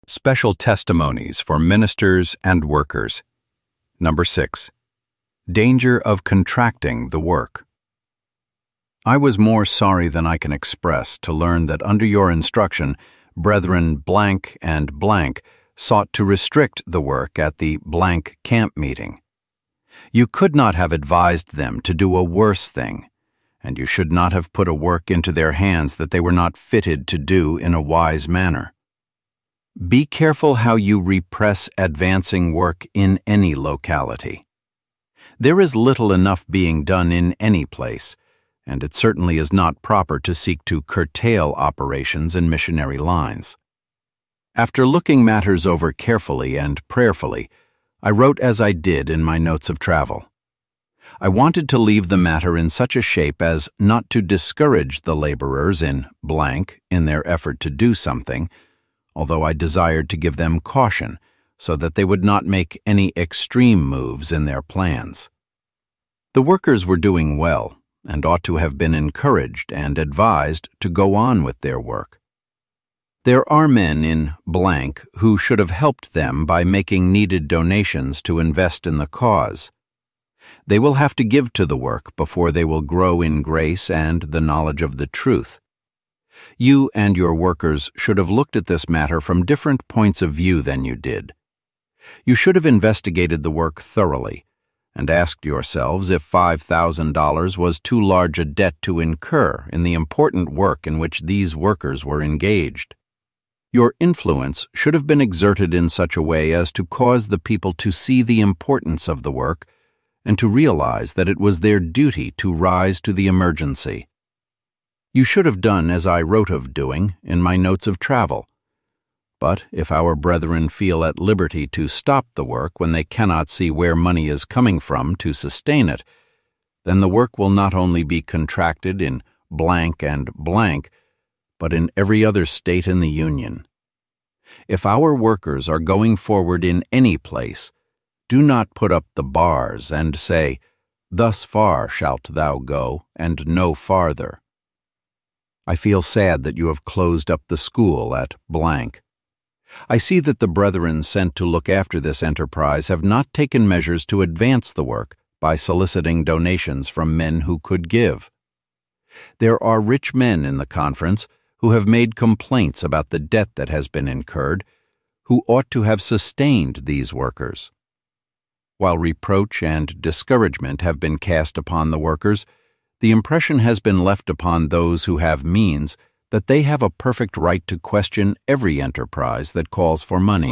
Special testimonies for ministers and workers. Number 6. Danger of contracting the work. I was more sorry than I can express to learn that under your instruction, Brethren blank and blank sought to restrict the work at the blank camp meeting. You could not have advised them to do a worse thing, and you should not have put a work into their hands that they were not fitted to do in a wise manner. Be careful how you repress advancing work in any locality. There is little enough being done in any place, and it certainly is not proper to seek to curtail operations in missionary lines. After looking matters over carefully and prayerfully, I wrote as I did in my notes of travel. I wanted to leave the matter in such a shape as not to discourage the laborers in blank in their effort to do something, although I desired to give them caution so that they would not make any extreme moves in their plans. The workers were doing well and ought to have been encouraged and advised to go on with their work. There are men in blank who should have helped them by making needed donations to invest in the cause. They will have to give to the work before they will grow in grace and the knowledge of the truth. You and your workers should have looked at this matter from different points of view than you did. You should have investigated the work thoroughly and asked yourselves if $5,000 was too large a debt to incur in the important work in which these workers were engaged. Your influence should have been exerted in such a way as to cause the people to see the importance of the work and to realize that it was their duty to rise to the emergency. You should have done as I wrote of doing in my notes of travel. But if our brethren feel at liberty to stop the work when they cannot see where money is coming from to sustain it, then the work will not only be contracted in blank and blank, but in every other state in the Union. If our workers are going forward in any place, do not put up the bars and say, "Thus far shalt thou go, and no farther." I feel sad that you have closed up the school at blank. I see that the brethren sent to look after this enterprise have not taken measures to advance the work by soliciting donations from men who could give. There are rich men in the conference who have made complaints about the debt that has been incurred, who ought to have sustained these workers. While reproach and discouragement have been cast upon the workers, the impression has been left upon those who have means that they have a perfect right to question every enterprise that calls for money.